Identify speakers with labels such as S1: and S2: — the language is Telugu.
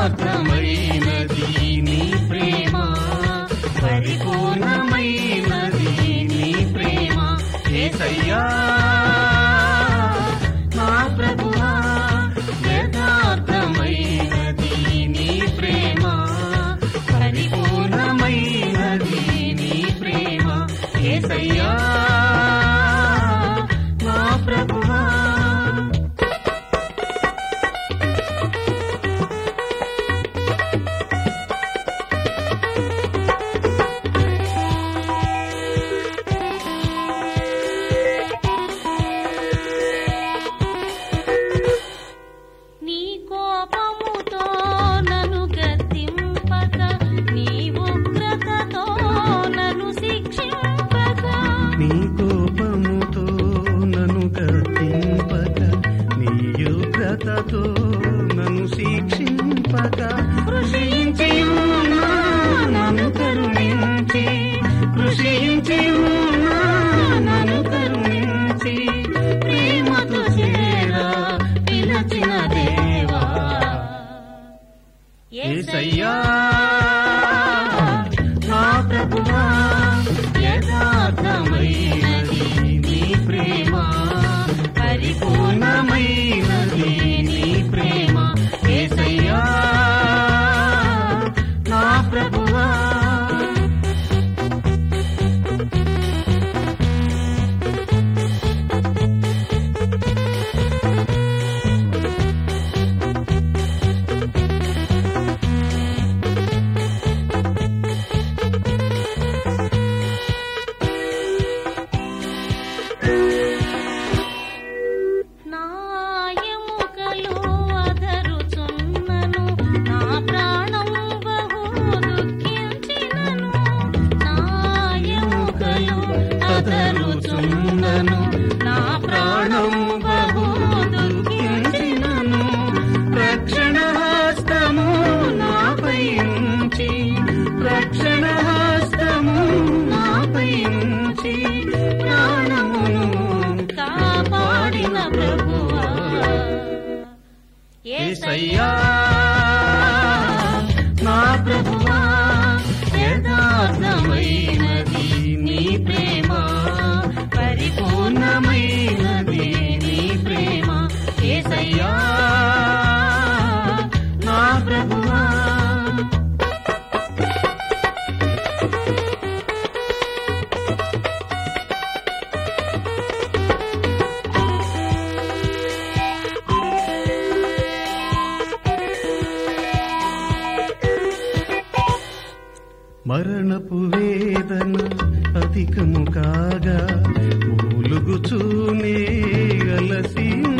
S1: యథార్థమైనది నీ ప్రేమ, పరిపూర్ణమైనది నీ ప్రేమ. యేసయ్యా నా ప్రభువా, యథార్థమైనది నీ ప్రేమ, పరిపూర్ణమైనది నీ ప్రేమ. యేసయ్యా నా ప్రభువా.
S2: నీ కోపముతో నన్ను గద్దింపక, నీ ఉగ్రతతో నన్ను శిక్షింపక,
S1: కృషించి ఉన్నా నన్ను కరుణించి, కృషించి ఉన్నా నన్ను కరుణించి, ప్రేమతో చేరా పిలచిన దేవా. యేసయ్యా నా ప్రభువా, యథార్థమైనది నీ ప్రేమ, పరిపూర్ణమైనది నీ ప్రేమ. యేసయ్యా నా ప్రభువా. అదరుచున్నను నా ప్రాణం బహు దుఃఖించినను, రక్షణ హస్తము నాపై ఉంచి, రక్షణ హస్తము నాపై ఉంచి, ప్రాణమును కాపాడిన ప్రభువా. యేసయ్యా నా ప్రభువా, యథార్థమైనది నీ ప్రేమ, పరిపూర్ణమైనది నీ ప్రేమ. యేసయ్యా నా ప్రభువా.
S2: మరణపు వేదన అధికము కాగా, మూలుగుచూనే అలసి